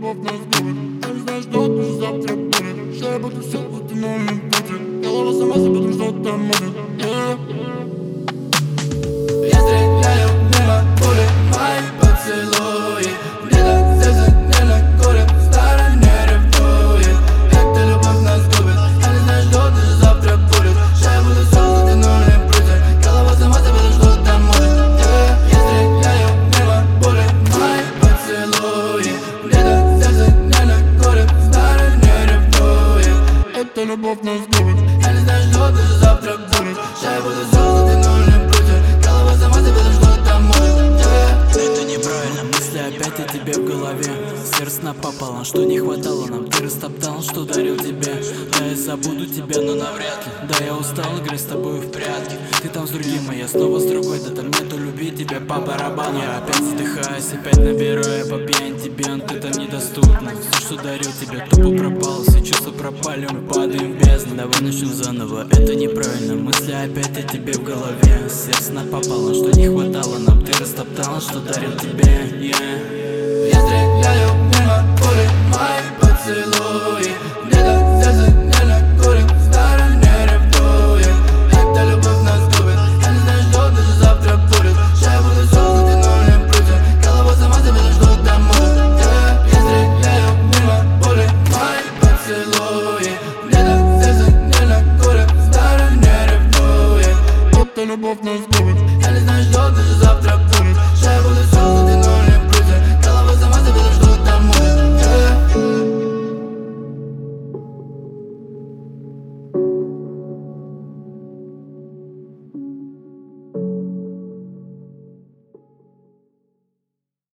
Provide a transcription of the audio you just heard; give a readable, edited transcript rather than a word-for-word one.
любовь нас губит. Я не знаю, что ты завтра будет. Что я буду все в установленном пути. Голова сама себе там что-то мутит. Я стреляю мимо пули, мои поцелуи. Где-то сердце не накурит, в стороне ревнует. Эта любовь нас губит. Я не знаю, что ты завтра будет. Что я буду все в установленном пути. Голова сама себе там что-то мутит. Я стреляю мимо пули, мои поцелуи. Где-то сердце не накурит, в стороне ревнует. Эта любовь нас губит. Я не знаю, что ты завтра будет. Что я буду все в установленном пути. Голова сама себе там что-то мутит. Это неправильно, мысли опять о тебе в голове. Сердце напополам, что не хватало нам. Ты растоптал, что дарил тебе. Да, я забуду тебя, но навряд ли. Да, я устал играть с тобой в прятки. Ты там с другим, а я снова с другой. Да там нету любви, тебе по барабану. Я опять задыхаюсь, опять набираю по пьяни тебе, но ты там недоступна. Все, что дарил тебе, тупо пропало. Все чувства пропали, мы падаем в бездну. Давай начнем заново, это неправильно. Мысли опять о тебе в голове. Сердце напополам, что не хватало нам. Ты растоптал, что дарил тебе. Я стреляю мимо пули, мои поцелуи. Где-то сердце не накурит, в стороне ревнует. Эта любовь нас губит. Я не знаю, что даже завтра будет. Что я буду все в установленном пути. Голова сама себе там что-то мутит. Я стреляю мимо пули, мои поцелуи. Где-то сердце не накурит, в стороне ревнует. Эта любовь нас губит. Я не знаю, что даже завтра будет. Что я буду все